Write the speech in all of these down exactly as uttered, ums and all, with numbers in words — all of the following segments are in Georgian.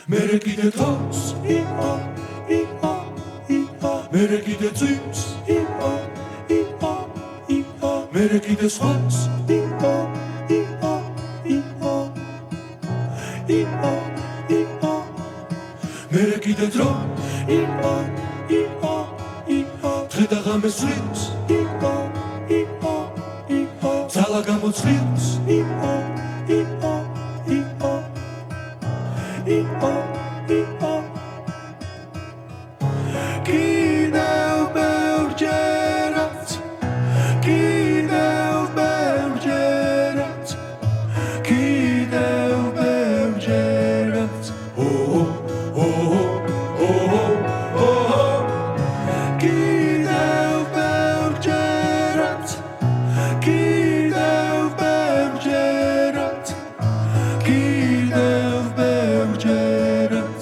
მერე კიდე თავს იყო იყო იყო მერე კიდე წვიმს იყო იყო იყო მერე კიდე სხვას იყო იყო იყო იყო იყო მერე კიდე დრო იყო იყო იყო დღე და ღამე სვლის იყო იყო იყო ძალა გამოცდილს იყო იყო იყო იყო იყო კიდევ ბევრჯერაც კიდევ ბევრჯერაც კიდევ ბევრჯერაც ოო ოო ოო ოო კიდევ ბევრჯერაც კიდევ ბევრჯერაც კიდევ ბევრჯერაც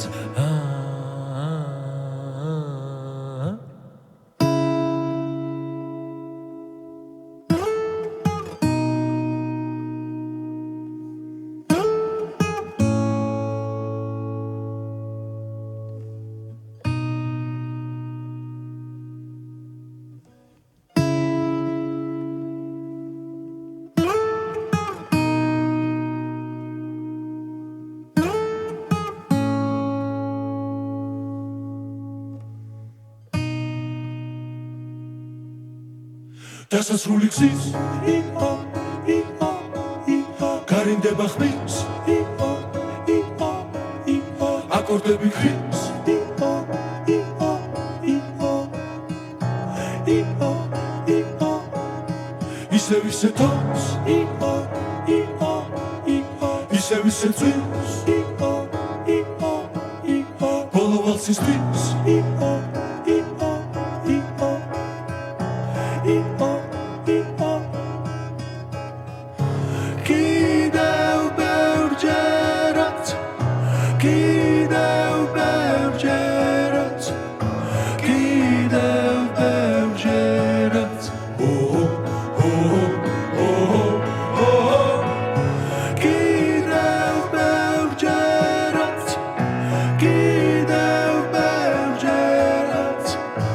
დასასრული გზის იყო იყო იყო გარინდება ხმის იყო იყო იყო აკორდები ხმის იყო იყო იყო იყო იყო ისევ ისე თავს იყო იყო იყო ისევ ისე წვიმს იყო იყო იყო ბოლო ვალსისთვის იყო იყო იყო იყო იყო კიდევ ბევრჯერაც კიდევ ბევრჯერაც კიდევ ბევრჯერაც ოო ოო ოო ოო კიდევ ბევრჯერაც კიდევ ბევრჯერაც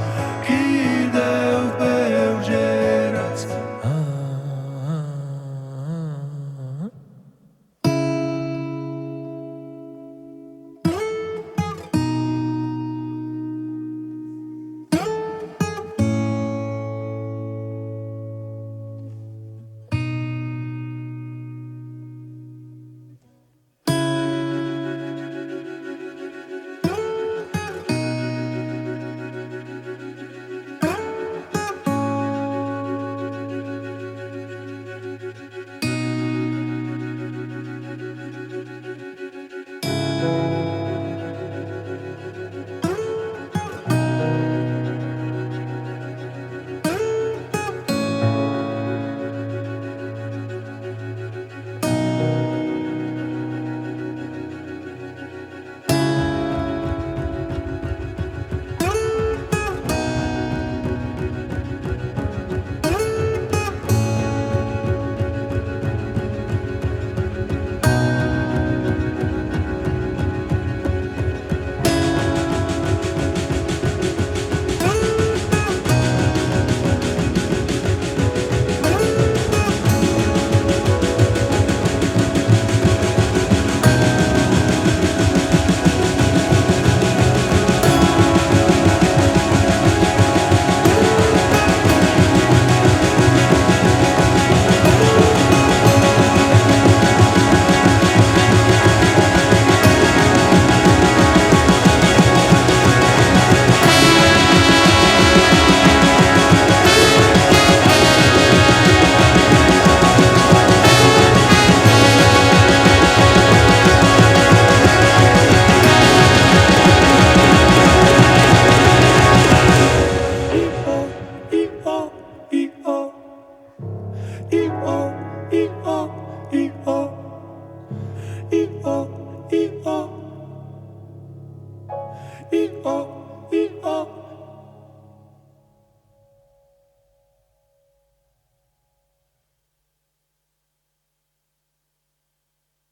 კიდევ ბევრჯერაც იყო იყო იყო იყო